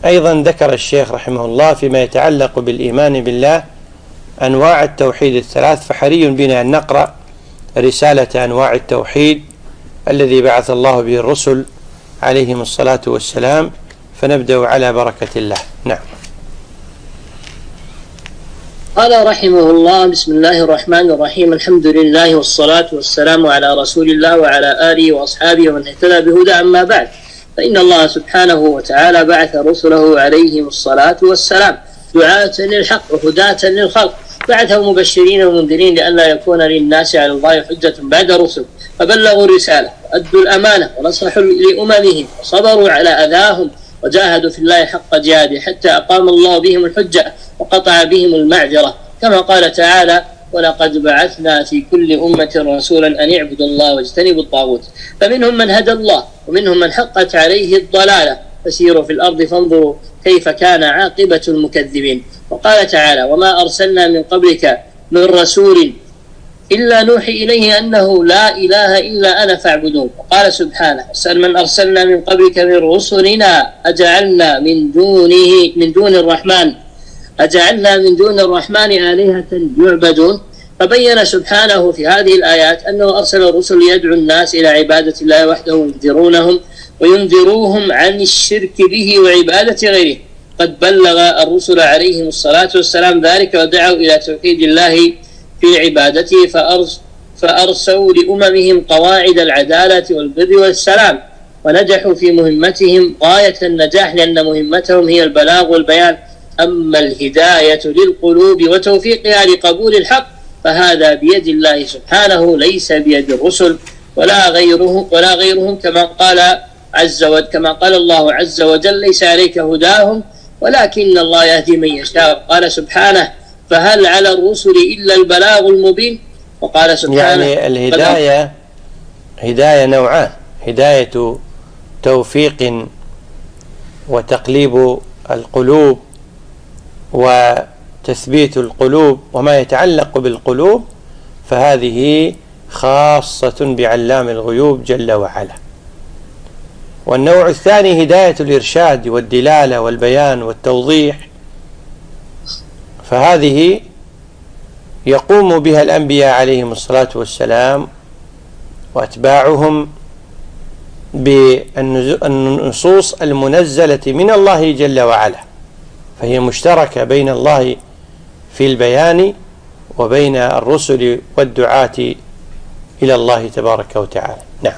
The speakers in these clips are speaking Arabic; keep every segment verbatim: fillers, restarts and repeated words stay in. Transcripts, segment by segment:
أيضا ذكر الشيخ رحمه الله فيما يتعلق بالإيمان بالله أنواع التوحيد الثلاث، فحري بنا أن نقرأ رسالة أنواع التوحيد الذي بعث الله به الرسل عليهم الصلاة والسلام، فنبدأ على بركة الله. نعم. قال رحمه الله: بسم الله الرحمن الرحيم، الحمد لله والصلاة والسلام على رسول الله وعلى آله وأصحابه ومن اهتدى بهدى. أما بعد، فإن الله سبحانه وتعالى بعث رسله عليهم الصلاة والسلام دعاة للحق وهداة للخلق، بعثهم مبشرين ومنذرين لئلا يكون للناس على الله حجة بعد الرسل، فبلغوا الرسالة وأدوا الأمانة ونصحوا لأممهم وصبروا على أذاهم وجاهدوا في الله حق جهاده حتى أقام الله بهم الحجة وقطع بهم المعذرة، كما قال تعالى: ولقد بعثنا في كل أمة رسولا أن اعبدوا الله واجتنبوا الطاغوت. فمنهم من هدى الله ومنهم من حقت عليه الضلالة، فسيروا في الأرض فانظروا كيف كان عاقبة المكذبين. وقال تعالى: وما أرسلنا من قبلك من رسول إلا نوحي إليه أنه لا إله إلا أنا فاعبدون. وقال سبحانه: اسأل من أرسلنا من قبلك من رسلنا أجعلنا من دونه من دون الرحمن أجعلنا من دون الرحمن آلهة يعبدون. فبين سبحانه في هذه الآيات أنه أرسل الرسل ليدعو الناس إلى عبادة الله وحده وينذرونهم وينذروهم عن الشرك به وعبادة غيره. قد بلغ الرسل عليهم الصلاة والسلام ذلك ودعوا إلى توحيد الله في عبادته، فأرس فأرسوا لأممهم قواعد العدالة والبر والسلام، ونجحوا في مهمتهم غاية النجاح، لأن مهمتهم هي البلاغ والبيان. أما الهداية للقلوب وتوفيقها لقبول الحق فهذا بيد الله سبحانه، ليس بيد الرسل ولا غيره ولا غيرهم، كما قال عز وجل كما قال الله عز وجل: ليس عليك هداهم ولكن الله يهدي من يشاء. قال سبحانه: فهل على الرسل إلا البلاغ المبين. وقال سبحانه: يعني الهداية هداية نوعان: هداية توفيق وتقليب القلوب وتثبيت القلوب وما يتعلق بالقلوب، فهذه خاصة بعلام الغيوب جل وعلا. والنوع الثاني هداية الإرشاد والدلالة والبيان والتوضيح، فهذه يقوم بها الأنبياء عليهم الصلاة والسلام وأتباعهم بالنصوص المنزلة من الله جل وعلا، فهي مشتركة بين الله في البيان وبين الرسل والدعاة إلى الله تبارك وتعالى. نعم.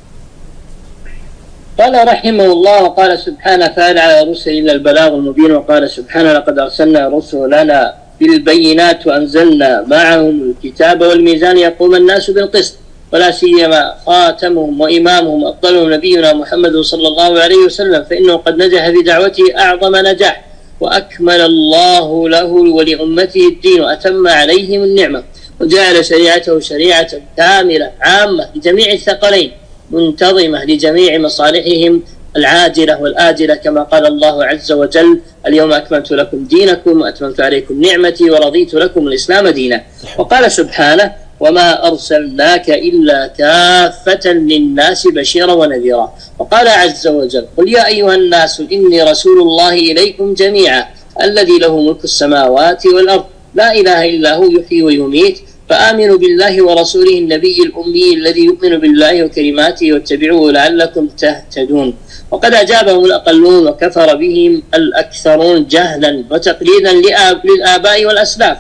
قال رحمه الله: وقال سبحانه: فهل على الرسل إلا البلاغ المبين. وقال سبحانه: لقد أرسلنا رسلنا بالبينات وأنزلنا معهم الكتاب والميزان يقوم الناس بالقسط، ولا سيما خاتمهم وإمامهم أفضلهم نبينا محمد صلى الله عليه وسلم، فإنه قد نجح في دعوته أعظم نجاح، وأكمل الله له ولأمته الدين وأتم عليهم النعمة، وجعل شريعته شريعة كاملة عامة لجميع الثقلين منتظمة لجميع مصالحهم العاجلة والآجلة، كما قال الله عز وجل: اليوم أكملت لكم دينكم وأتممت عليكم نعمتي ورضيت لكم الإسلام دينا. وقال سبحانه: وما أرسلناك إلا كافة للناس بشيرا ونذيرا. وقال عز وجل: قل يا أيها الناس إني رسول الله إليكم جميعا الذي له ملك السماوات والأرض لا إله إلا هو يحيي ويميت، فآمنوا بالله ورسوله النبي الأمي الذي يؤمن بالله وكلماته واتبعوه لعلكم تهتدون. وقد أجابهم الأقلون وكفر بهم الأكثرون جهلا وتقليدا للآباء والأسلاف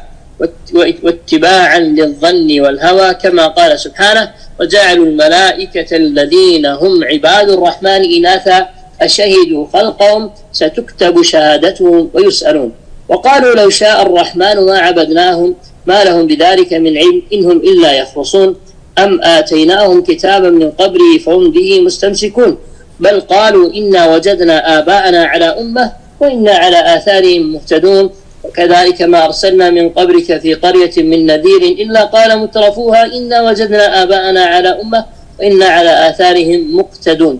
واتباعا للظن والهوى، كما قال سبحانه: وجعلوا الملائكة الذين هم عباد الرحمن إناثا أشهدوا خلقهم ستكتب شهادتهم ويسألون. وقالوا لو شاء الرحمن ما عبدناهم ما لهم بذلك من علم إنهم إلا يخرصون أم آتيناهم كتابا من قبله فهم به مستمسكون، بل قالوا إنا وجدنا آباءنا على أمة وإنا على آثارهم مهتدون. وكذلك ما أرسلنا من قبلك في قرية من نذير إلا قال مترفوها إنا وجدنا آباءنا على أمة وإنا على آثارهم مقتدون.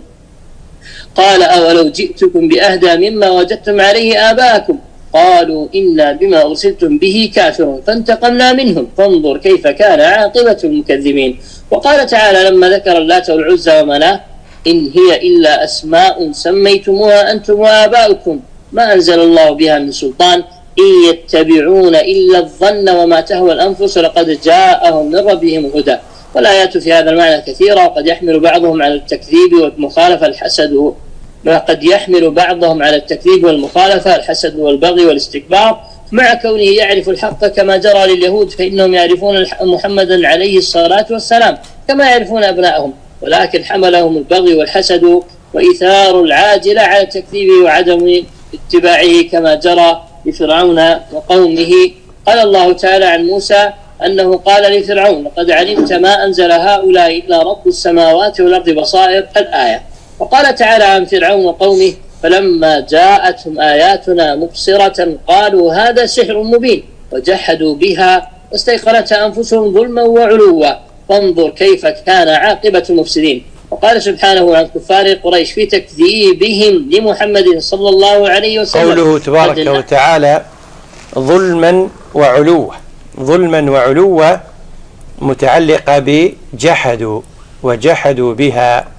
قال: أولو جئتكم بأهدى مما وجدتم عليه آباءكم قالوا إنا بما أرسلتم به كافرون فانتقمنا منهم فانظر كيف كان عاقبة المكذبين. وقال تعالى لما ذكر اللات والعزى ومناه: إن هي إلا أسماء سميتموها أنتم وآباؤكم ما أنزل الله بها من سلطان إن يتبعون إلا الظن وما تهوى الأنفس لقد جاءهم من ربهم الهدى. والآيات في هذا المعنى كثيرة، وقد يحمل بعضهم على التكذيب والمخالفة الحسد وقد يحمل بعضهم على التكذيب والمخالفة الحسد والبغي والاستكبار، مع كونه يعرف الحق كما جرى لليهود، فإنهم يعرفون محمدا عليه الصلاة والسلام كما يعرفون أبنائهم، ولكن حملهم البغي والحسد وإيثار العاجل على تكذيبه وعدم اتباعه كما جرى لفرعون وقومه. قال الله تعالى عن موسى أنه قال لفرعون لقد علمت ما أنزل هؤلاء إلا رب السماوات والأرض بصائر الآية. وقال تعالى عن فرعون وقومه فلما جاءتهم آياتنا مبصرة قالوا هذا سحر مبين وجحدوا بها واستيقنتها أنفسهم ظلما وعلوا فانظر كيف كان عاقبة المفسدين. وقال سبحانه عن كفار قريش في تكذيبهم لمحمد صلى الله عليه وسلم قوله تبارك وتعالى ظلما وعلوا، ظلما وعلوا متعلقة بجحدوا وجحدوا بها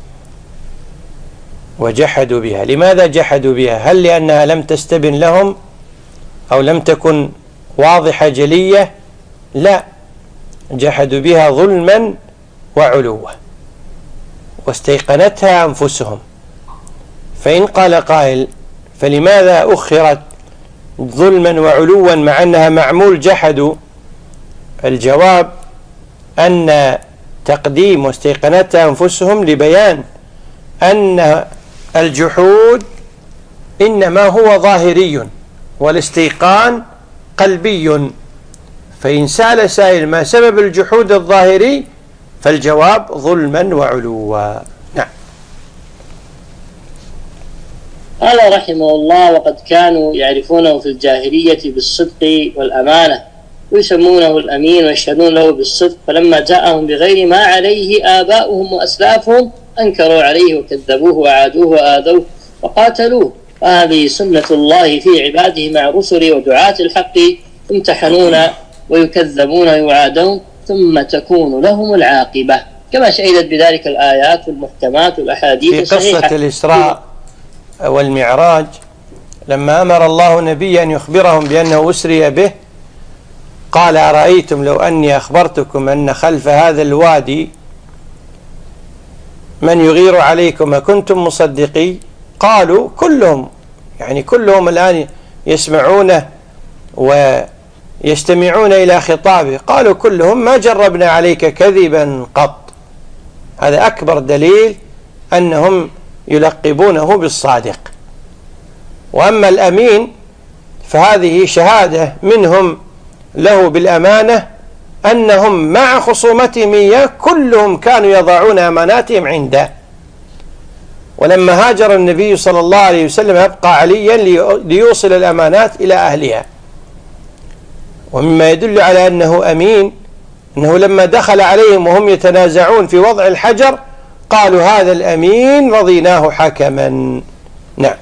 وجحدوا بها. لماذا جحدوا بها؟ هل لأنها لم تستبن لهم أو لم تكن واضحة جلية؟ لا، جحدوا بها ظلما وعلوا واستيقنتها أنفسهم. فإن قال قائل فلماذا أخرت ظلما وعلوا مع أنها معمول جحدوا؟ الجواب أن تقديم واستيقنتها أنفسهم لبيان أن الجحود إنما هو ظاهري والاستيقان قلبي، فإن سأل سائل ما سبب الجحود الظاهري فالجواب ظلما وعلوا. نعم. قال رحمه الله وقد كانوا يعرفونه في الجاهلية بالصدق والأمانة ويسمونه الأمين ويشهدون له بالصدق، فلما جاءهم بغير ما عليه آباؤهم وأسلافهم أنكروا عليه وكذبوه وعادوه وآذوه وقاتلوه. وهذه سنة الله في عباده مع رسله ودعاة الحق، يمتحنون ويكذبون ويعادون ثم تكون لهم العاقبة، كما شهدت بذلك الآيات والمحكمات والأحاديث الصحيحة. في قصة الإسراء والمعراج لما أمر الله نبيا أن يخبرهم بأنه أسري به قال أرأيتم لو أني أخبرتكم أن خلف هذا الوادي من يغير عليكم أكنتم مصدقي؟ قالوا كلهم، يعني كلهم الآن يسمعونه ويستمعون إلى خطابه، قالوا كلهم ما جربنا عليك كذبا قط. هذا أكبر دليل أنهم يلقبونه بالصادق. وأما الأمين فهذه شهادة منهم له بالأمانة أنهم مع خصومتهم إياه كلهم كانوا يضعون أماناتهم عنده. ولما هاجر النبي صلى الله عليه وسلم أبقى عليا ليوصل الأمانات إلى أهلها. ومما يدل على أنه أمين أنه لما دخل عليهم وهم يتنازعون في وضع الحجر قالوا هذا الأمين رضيناه حكما. نعم.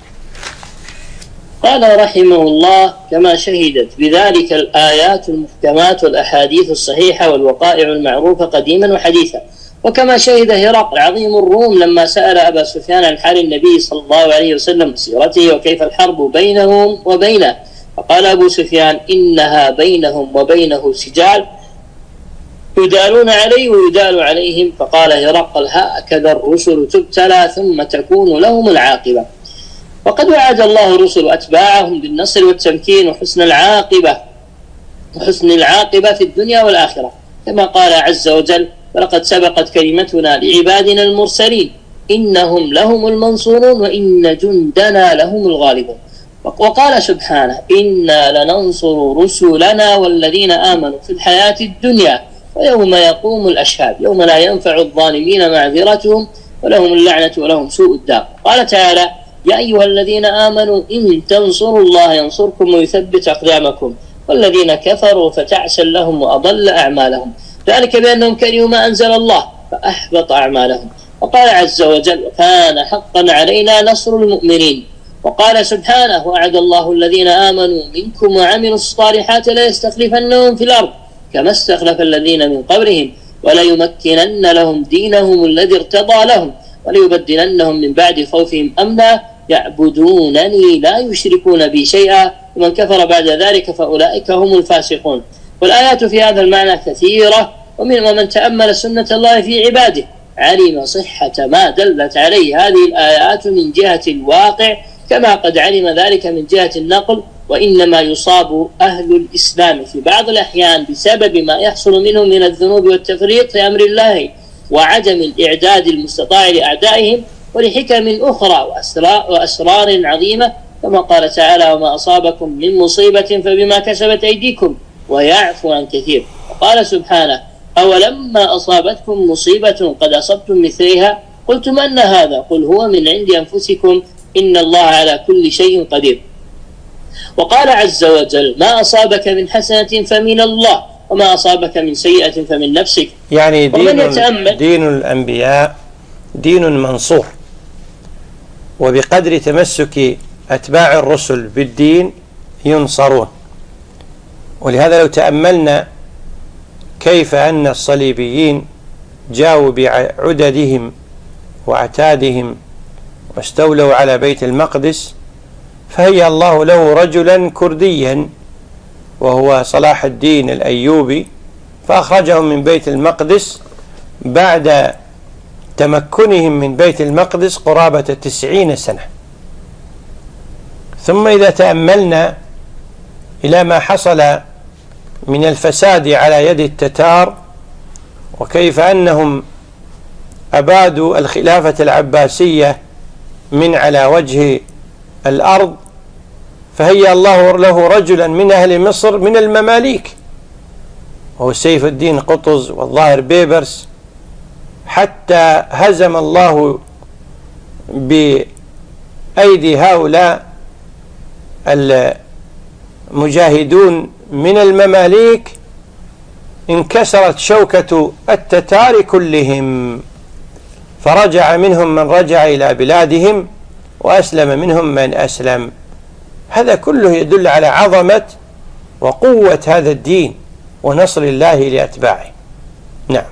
قال رحمه الله كما شهدت بذلك الآيات المحكمات والأحاديث الصحيحة والوقائع المعروفة قديما وحديثا، وكما شهد هرقل عظيم الروم لما سأل أبا سفيان عن حال النبي صلى الله عليه وسلم وسيرته وكيف الحرب بينهم وبينه، فقال أبو سفيان إنها بينهم وبينه سجال يدالون عليه ويدال عليهم. فقال هرقل هكذا الرسل تبتلى ثم تكون لهم العاقبة. وقد وعد الله الرسل أتباعهم بالنصر والتمكين وحسن العاقبة وحسن العاقبة في الدنيا والآخرة، كما قال عز وجل ولقد سبقت كلمتنا لعبادنا المرسلين إنهم لهم المنصورون وإن جندنا لهم الغالبون. وقال سبحانه إنا لننصر رسلنا والذين آمنوا في الحياة الدنيا ويوم يقوم الأشهاد يوم لا ينفع الظالمين معذرتهم ولهم اللعنة ولهم سوء الدار. قال تعالى يا أيها الذين آمنوا إن تنصروا الله ينصركم ويثبت أقدامكم والذين كفروا فتعسا لهم وأضل أعمالهم ذلك بأنهم كرهوا ما أنزل الله فأحبط أعمالهم. وقال عز وجل وكان حقا علينا نصر المؤمنين. وقال سبحانه وعد الله الذين آمنوا منكم وعملوا الصالحات لا يستخلفنهم في الأرض كما استخلف الذين من قبلهم وليمكنن لهم دينهم الذي ارتضى لهم وليبدلنهم من بعد خوفهم أمنا يعبدونني لا يشركون بي شيئا ومن كفر بعد ذلك فأولئك هم الفاسقون. والآيات في هذا المعنى كثيرة، ومن ومن تأمل سنة الله في عباده علم صحة ما دلت عليه هذه الآيات من جهة الواقع كما قد علم ذلك من جهة النقل. وإنما يصاب أهل الإسلام في بعض الأحيان بسبب ما يحصل منهم من الذنوب والتفريط في أمر الله وعدم الإعداد المستطاع لأعدائهم ولحكم أخرى وأسرار عظيمة، كما قال تعالى: وما أصابكم من مصيبة فبما كسبت أيديكم ويعفو عن كثير. وقال سبحانه: أولما أصابتكم مصيبة قد أصبتم مثلها قلتم أن هذا قل هو من عند أنفسكم إن الله على كل شيء قدير. وقال عز وجل: ما أصابك من حسنة فمن الله وما أصابك من سيئة فمن نفسك. يعني دين, دين الأنبياء دين منصور، وبقدر تمسك أتباع الرسل بالدين ينصرون. ولهذا لو تأملنا كيف أن الصليبيين جاءوا بعددهم وعتادهم واستولوا على بيت المقدس، فهيأ الله له رجلا كرديا وهو صلاح الدين الأيوبي فأخرجهم من بيت المقدس بعد تمكنهم من بيت المقدس قرابة تسعين سنة. ثم إذا تأملنا إلى ما حصل من الفساد على يد التتار وكيف أنهم أبادوا الخلافة العباسية من على وجه الأرض، فهيأ الله له رجلا من أهل مصر من المماليك وهو سيف الدين قطز والظاهر بيبرس، حتى هزم الله بأيدي هؤلاء المجاهدون من المماليك انكسرت شوكة التتار كلهم، فرجع منهم من رجع إلى بلادهم وأسلم منهم من أسلم. هذا كله يدل على عظمة وقوة هذا الدين ونصر الله لأتباعه. نعم.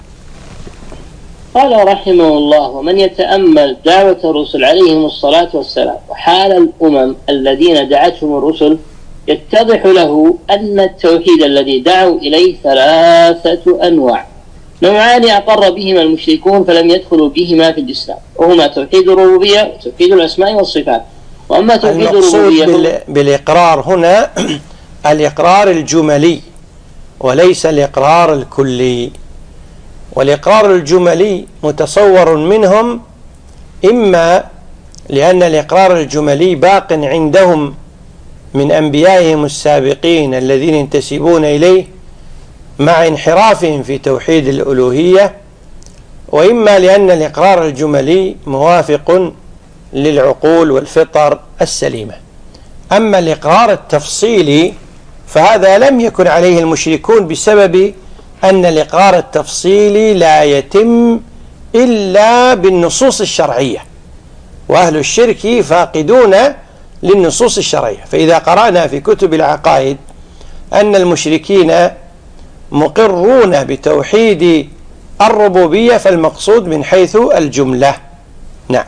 قال رحمه الله: ومن يتأمل دعوة الرسل عليهم الصلاة والسلام وحال الأمم الذين دعتهم الرسل يتضح له أن التوحيد الذي دعوا إليه ثلاثة أنواع: نوعان أقر بهما المشركون فلم يدخلوا بهما في الإسلام، وهما توحيد الربوبية وتوحيد الأسماء والصفات. وأما توحيد الربوبية المقصود بالإقرار هنا الإقرار الجملي وليس الإقرار الكلي. والإقرار الجملي متصور منهم إما لأن الإقرار الجملي باق عندهم من أنبيائهم السابقين الذين ينتسبون إليه مع انحرافهم في توحيد الألوهية، وإما لأن الإقرار الجملي موافق للعقول والفطر السليمة. أما الإقرار التفصيلي فهذا لم يكن عليه المشركون بسبب أن الإقرار التفصيلي لا يتم إلا بالنصوص الشرعية، وأهل الشرك فاقدون للنصوص الشرعية. فإذا قرأنا في كتب العقائد أن المشركين مقرون بتوحيد الربوبية فالمقصود من حيث الجملة. نعم.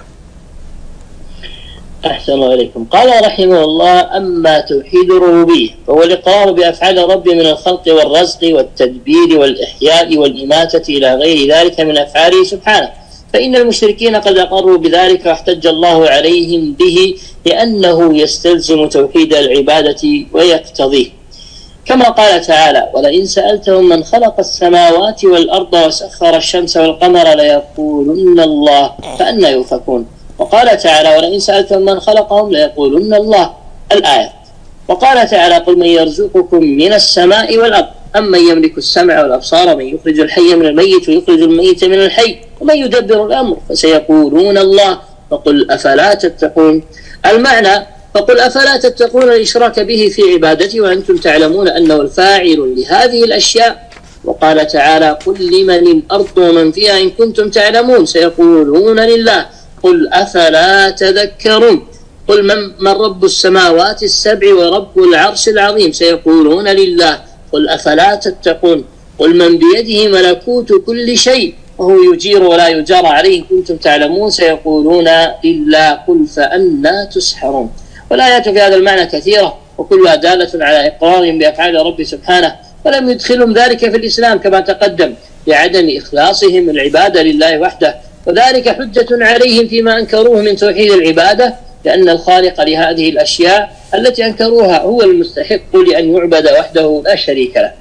أحسن عليكم. قال رحمه الله: أما توحيد الربوبية فهو الإقرار بأفعال الرب من الخلق والرزق والتدبير والإحياء والإماتة إلى غير ذلك من أفعاله سبحانه، فإن المشركين قد أقروا بذلك واحتج الله عليهم به لأنه يستلزم توحيد العبادة ويقتضيه، كما قال تعالى: ولئن سألتهم من خلق السماوات والأرض وسخر الشمس والقمر ليقولن الله فأنى يؤفكون. وقال تعالى: ولئن سألتهم من خلقهم ليقولن الله، الآية. وقال تعالى: قل من يرزقكم من السماء والأرض أمن يملك السمع والأبصار من يخرج الحي من الميت ويخرج الميت من الحي ومن يدبر الأمر فسيقولون الله فقل أفلا تتقون. المعنى: فقل أفلا تتقون الإشراك به في عبادته وأنتم تعلمون أنه الفاعل لهذه الأشياء. وقال تعالى: قل لمن الأرض ومن فيها إن كنتم تعلمون سيقولون لله قل أفلا تذكرون. قل من, من رب السماوات السبع ورب العرش العظيم سيقولون لله قل أفلا تتقون. قل من بيده ملكوت كل شيء وهو يجير ولا يجار عليه كنتم تعلمون سيقولون لله قل فأنى تسحرون. والآيات في هذا المعنى كثيرة وكلها دالة على إقرارهم بأفعال رب سبحانه، ولم يدخلهم ذلك في الإسلام كما تقدم لعدم إخلاصهم العبادة لله وحده، وذلك حجة عليهم فيما أنكروه من توحيد العبادة، لأن الخالق لهذه الأشياء التي أنكروها هو المستحق لأن يعبد وحده لا شريك له.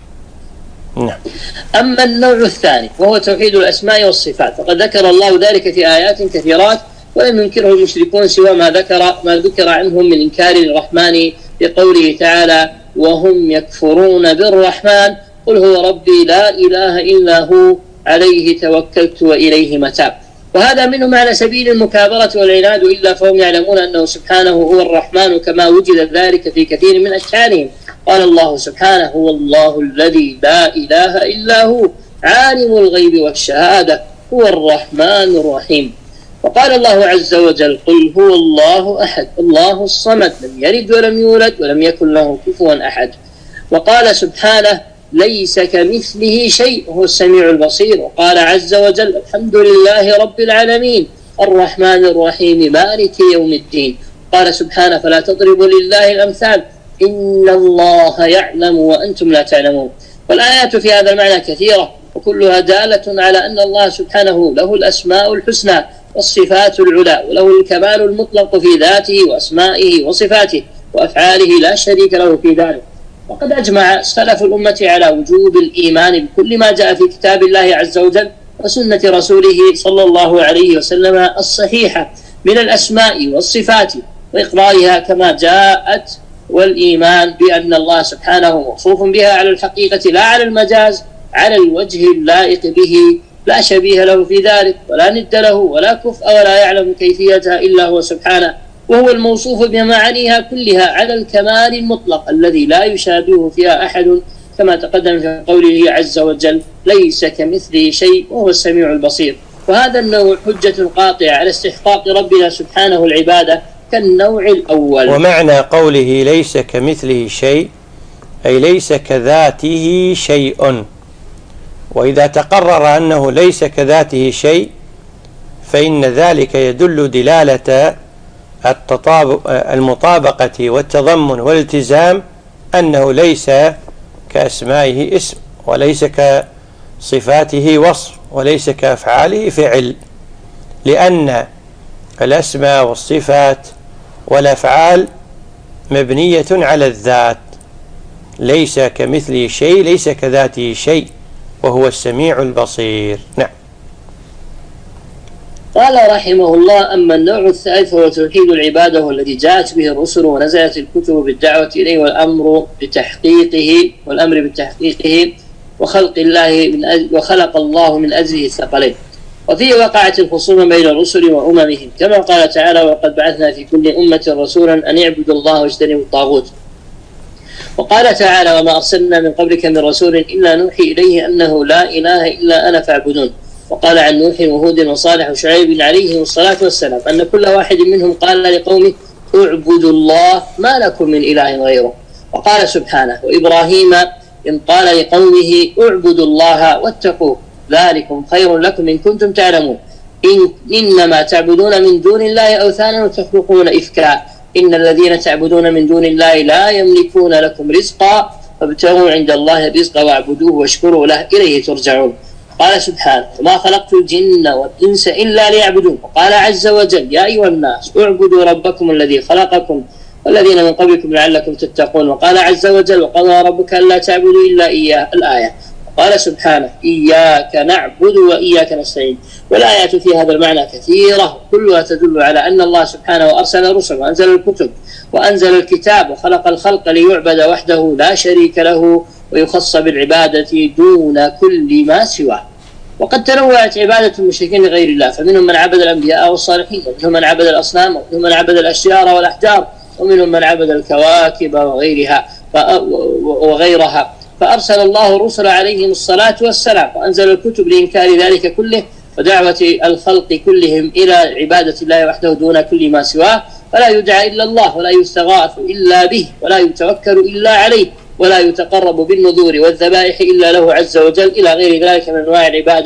أما النوع الثاني وهو توحيد الأسماء والصفات فقد ذكر الله ذلك في آيات كثيرات، ولم ينكره المشركون سوى ما ذكر ما ذكر عنهم من إنكار الرحمن بقوله تعالى وهم يكفرون بالرحمن قل هو ربي لا إله إلا هو عليه توكلت وإليه متاب. وهذا منهم على سبيل المكابرة والعناد، إلا فهم يعلمون أنه سبحانه هو الرحمن كما وجد ذلك في كثير من أشعارهم. قال الله سبحانه هو الله الذي لا إله إلا هو عالم الغيب والشهادة هو الرحمن الرحيم. وقال الله عز وجل قل هو الله أحد الله الصمد لم يلد ولم يولد ولم يكن له كفوا أحد. وقال سبحانه ليس كمثله شيء وهو السميع البصير. وقال عز وجل الحمد لله رب العالمين الرحمن الرحيم مالك يوم الدين. قال سبحانه فلا تضربوا لله الأمثال إن الله يعلم وأنتم لا تعلمون. والآيات في هذا المعنى كثيرة وكلها دالة على أن الله سبحانه له الأسماء الحسنى والصفات العلى، وله الكمال المطلق في ذاته وأسمائه وصفاته وأفعاله لا شريك له في ذلك. وقد أجمع سلف الأمة على وجوب الإيمان بكل ما جاء في كتاب الله عز وجل وسنة رسوله صلى الله عليه وسلم الصحيحة من الأسماء والصفات وإقرارها كما جاءت، والإيمان بأن الله سبحانه موصوف بها على الحقيقة لا على المجاز على الوجه اللائق به لا شبيه له في ذلك ولا ند له ولا كفء ولا يعلم كيفيتها إلا هو سبحانه، وهو الموصوف بمعانيها كلها على الكمال المطلق الذي لا يشابهه فيها أحد كما تقدم في قوله عز وجل ليس كمثله شيء وهو السميع البصير. وهذا النوع حجة قاطعة على استحقاق ربنا سبحانه العبادة كالنوع الأول. ومعنى قوله ليس كمثله شيء أي ليس كذاته شيء، وإذا تقرر أنه ليس كذاته شيء فإن ذلك يدل دلالة المطابقة والتضمن والالتزام أنه ليس كأسمائه اسم وليس كصفاته وصف وليس كأفعاله فعل، لأن الأسماء والصفات والأفعال مبنية على الذات. ليس كمثله شيء ليس كذاته شيء وهو السميع البصير. نعم. قال رحمه الله أما النوع الثالث هو توحيد العبادة والذي جاءت به الرسل ونزلت الكتب بالدعوة إليه والأمر بتحقيقه والأمر بتحقيقه وخلق الله من أجل وخلق الله من أجله الثقلين. وفيه وقعت الخصومة بين الرسل وأممهم كما قال تعالى وقد بعثنا في كل أمة رسولا أن يعبدوا الله واجتنبوا الطاغوت. وقال تعالى وما أرسلنا من قبلك من رسول إلا نوحي إليه أنه لا إله إلا أنا فاعبدون. وقال عن نوح وهود وصالح وشعيب عليهم الصلاة والسلام أن كل واحد منهم قال لقومه اعبدوا الله ما لكم من إله غيره. وقال سبحانه وإبراهيم إن قال لقومه اعبدوا الله واتقوه ذلكم خير لكم إن كنتم تعلمون إن إنما تعبدون من دون الله أوثانا وتخلقون إفكا إن الذين تعبدون من دون الله لا يملكون لكم رزقا فابتغوا عند الله الرزق واعبدوه واشكروا له إليه ترجعون. قال سبحانه وما خلقت الجن والإنس إلا ليعبدون. وقال عز وجل يا أيها الناس اعبدوا ربكم الذي خلقكم والذين من قبلكم لعلكم تتقون. وقال عز وجل وقضى ربك ألا تعبدوا إلا إياه الآية. قال سبحانه إياك نعبد وإياك نستعين. والآيات في هذا المعنى كثيرة كلها تدل على أن الله سبحانه أرسل الرسل وأنزل الكتب وأنزل الكتاب وخلق الخلق ليعبد وحده لا شريك له ويخص بالعبادة دون كل ما سواه. وقد تنوعت عبادة المشركين لغير الله فمنهم من عبد الأنبياء والصالحين ومنهم من عبد الأصنام ومنهم من عبد الأشجار والأحجار ومنهم من عبد الكواكب وغيرها وغيرها فأرسل الله الرسل عليهم الصلاة والسلام وأنزل الكتب لإنكار ذلك كله ودعوة الخلق كلهم إلى عبادة الله وحده دون كل ما سواه، فلا يدعى إلا الله ولا يستغاث إلا به ولا يتوكل إلا عليه ولا يتقرب بالنذور والذبائح إلا له عز وجل إلى غير ذلك من أنواع العبادة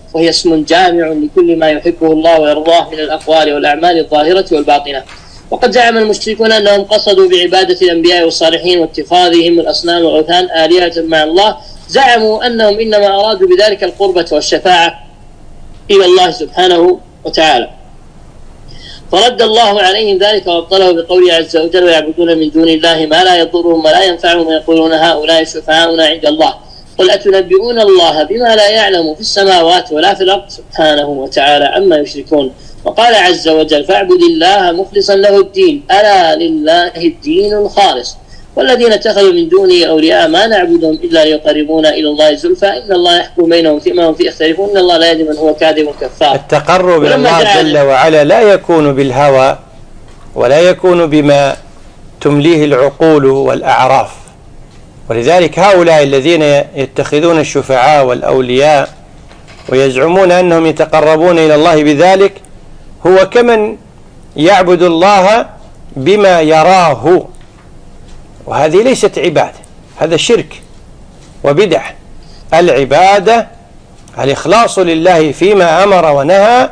وهي اسم جامع لكل ما يحبه الله ويرضاه من الأقوال والأعمال الظاهرة والباطنة. وقد زعم المشركون أنهم قصدوا بعبادة الأنبياء والصالحين واتخاذهم الأصنام والأوثان آلهة مع الله، زعموا أنهم إنما أرادوا بذلك القربة والشفاعة إلى الله سبحانه وتعالى، فرد الله عليهم ذلك وابطله بقوله عز وجل: ويعبدون من دون الله ما لا يضرهم ولا ينفعهم ويقولون هؤلاء شفعاؤنا عند الله قل أتنبئون الله بما لا يعلم في السماوات ولا في الأرض سبحانه وتعالى عما يشركون. وقال عز وجل: فاعبد الله مخلصا له الدين ألا لله الدين الخالص والذين اتخذوا من دونه أولياء ما نعبدهم إلا ليقربونا إلى الله زلفى إن الله يحكم بينهم فيما هم فيه يختلفون إن الله لا يهدي من هو كاذب كفار. التقرب إلى الله جل وعلا لا يكون بالهوى ولا يكون بما تمليه العقول والأعراف، ولذلك هؤلاء الذين يتخذون الشفعاء والأولياء ويزعمون أنهم يتقربون إلى الله بذلك هو كمن يعبد الله بما يراه، وهذه ليست عبادة، هذا شرك وبدع. العبادة الإخلاص لله فيما أمر ونهى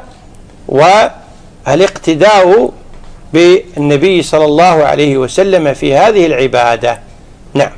والاقتداء بالنبي صلى الله عليه وسلم في هذه العبادة. نعم.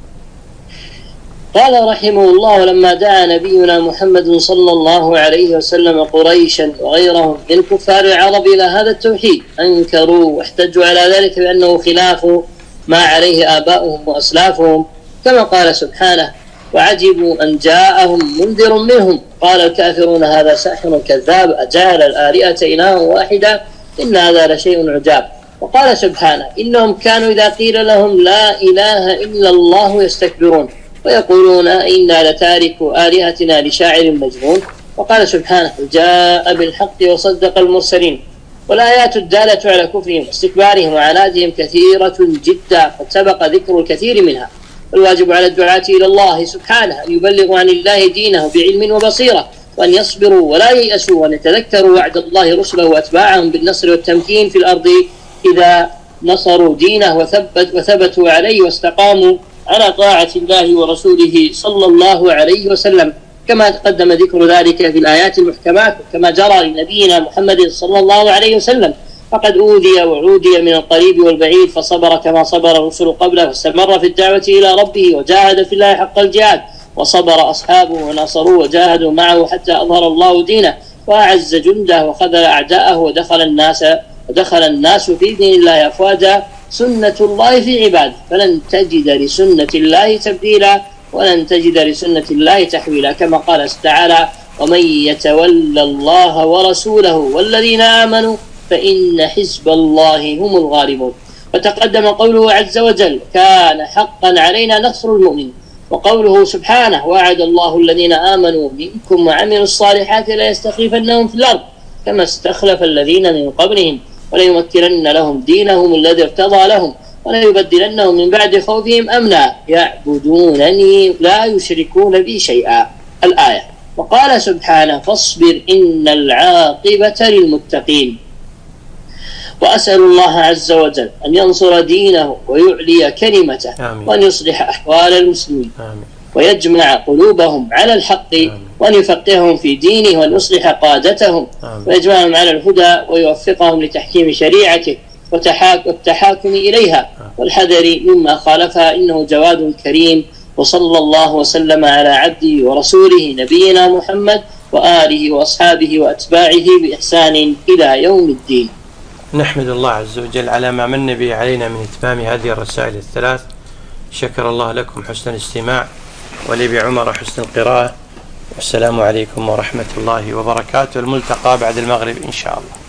قال رحمه الله: لما دعا نبينا محمد صلى الله عليه وسلم قريشا وغيرهم من كفار العرب إلى هذا التوحيد أنكروا واحتجوا على ذلك بأنه خلاف ما عليه آباؤهم وأسلافهم، كما قال سبحانه: وعجبوا أن جاءهم منذر منهم قال الكافرون هذا ساحر كذاب أجعل الآلهة إلها واحدا إن هذا لشيء عجاب. وقال سبحانه: إنهم كانوا إذا قيل لهم لا إله إلا الله يستكبرون ويقولون إنا لتاركوا آلهتنا لشاعر مجنون. وقال سبحانه: جاء بالحق وصدق المرسلين. والآيات الدالة على كفرهم واستكبارهم وعنادهم كثيرة جدا قد سبق ذكر الكثير منها. والواجب على الدعاة إلى الله سبحانه أن يبلغوا عن الله دينه بعلم وبصيرة، وأن يصبروا ولا ييأسوا، وأن يتذكروا وعد الله رسله وأتباعهم بالنصر والتمكين في الأرض إذا نصروا دينه وثبت وثبتوا عليه واستقاموا على طاعة الله ورسوله صلى الله عليه وسلم، كما تقدم ذكر ذلك في الآيات المحكمات، كما جرى لنبينا محمد صلى الله عليه وسلم، فقد أوذي وعودي من القريب والبعيد فصبر كما صبر الرسل قبله، واستمر في الدعوة إلى ربه وجاهد في الله حق الجهاد، وصبر أصحابه وناصروه وجاهدوا معه حتى أظهر الله دينه وأعز جنده وخذل أعداءه ودخل الناس ودخل الناس في دين الله أفواجا. سنة الله في عباده فلن تجد لسنة الله تبديلا ولن تجد لسنة الله تحويلا، كما قال تعالى: ومن يتولى الله ورسوله والذين آمنوا فإن حزب الله هم الغالبون. وتقدم قوله عز وجل: كان حقا علينا نصر المؤمن. وقوله سبحانه: وعد الله الذين آمنوا منكم وعملوا الصالحات ليستخلفنهم في الأرض كما استخلف الذين من قبلهم وليمكنن لهم دينهم الذي ارتضى لهم وليبدلنهم من بعد خوفهم أمنا يعبدونني لا يشركون بي شيئا. الآية. وقال سبحانه: فاصبر إن العاقبة للمتقين. وأسأل الله عز وجل أن ينصر دينه ويعلي كلمته، آمين. وأن يصلح أحوال المسلمين، آمين. ويجمع قلوبهم على الحق، آمين. وأن يفقههم في دينه وأن يصلح قادتهم، آمين. ويجمعهم على الهدى ويوفقهم لتحكيم شريعته والتحاكم إليها، آمين. والحذر مما خالفها إنه جواد كريم. وصلى الله وسلم على عبده ورسوله نبينا محمد وآله وأصحابه وأتباعه بإحسان إلى يوم الدين. نحمد الله عز وجل على ما من به علينا من إتمام هذه الرسائل الثلاث. شكر الله لكم حسن الاستماع ولي بعمر حسن القراءة، والسلام عليكم ورحمة الله وبركاته. الملتقى بعد المغرب إن شاء الله.